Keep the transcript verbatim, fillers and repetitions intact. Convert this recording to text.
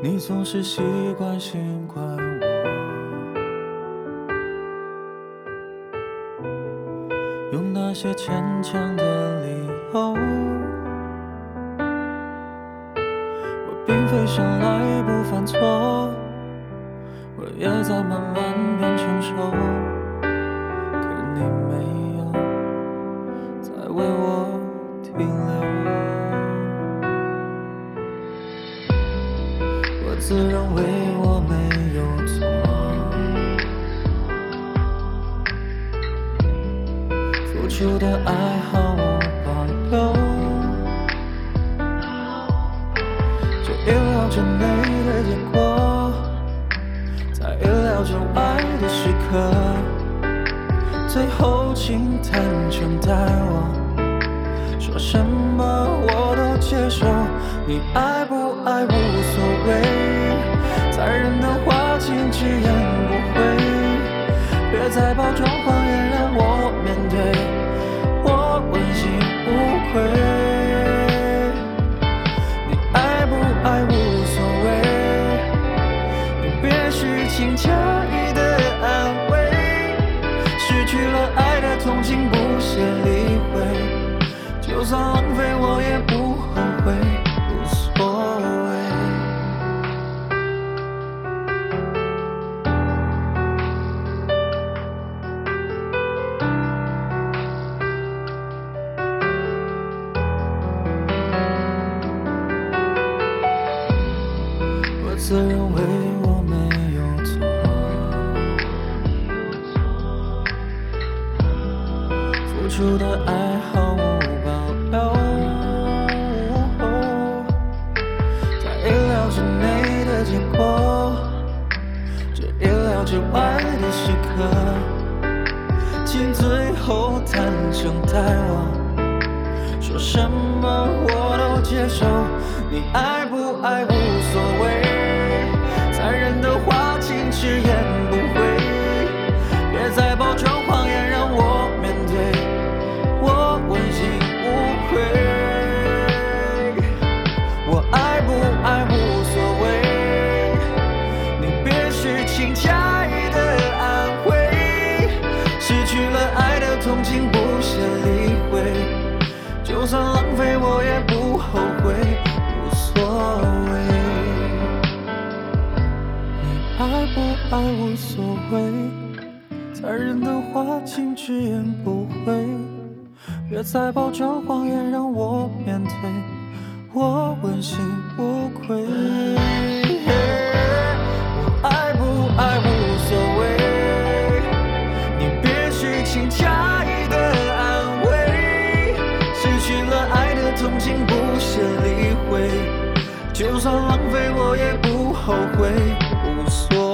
你总是习惯性怪我，用那些牵强的理由。我并非生来不犯错，我也在慢慢变成熟，可你没有再为我停留。我自认为我没有错，付出的爱毫无保留，就意料之内的结果，在意料之外的时刻，最后请坦诚待我，说什么我都接受。你爱不爱无所谓，残忍的话请直言不讳，别再包装谎言让我面对，我问心无愧。你爱不爱无所谓，你别虚情假意的安慰，失去了爱的痛请不屑理会，就算浪费我也不后悔，无所谓。我自认为我没有错，付出的爱毫无保留，在意料之内的结果，这意料之外的时刻，请最后坦诚待我，说什么我都接受。你爱不爱无所谓，残忍的话请直言不讳，别再包装谎言让我面对，我问心无愧。我爱不爱无所谓，你别虚情假意的安慰，失去了爱的痛请不屑理会，就算浪费我也不后悔，无所谓。你爱不爱无所谓，残忍的话请直言不讳，别再包装谎言让我面对，我问心无愧。我爱不爱无所谓，你别虚情假意的安慰，失去了爱的痛请不屑理会，就算浪费我也不后悔，无所谓。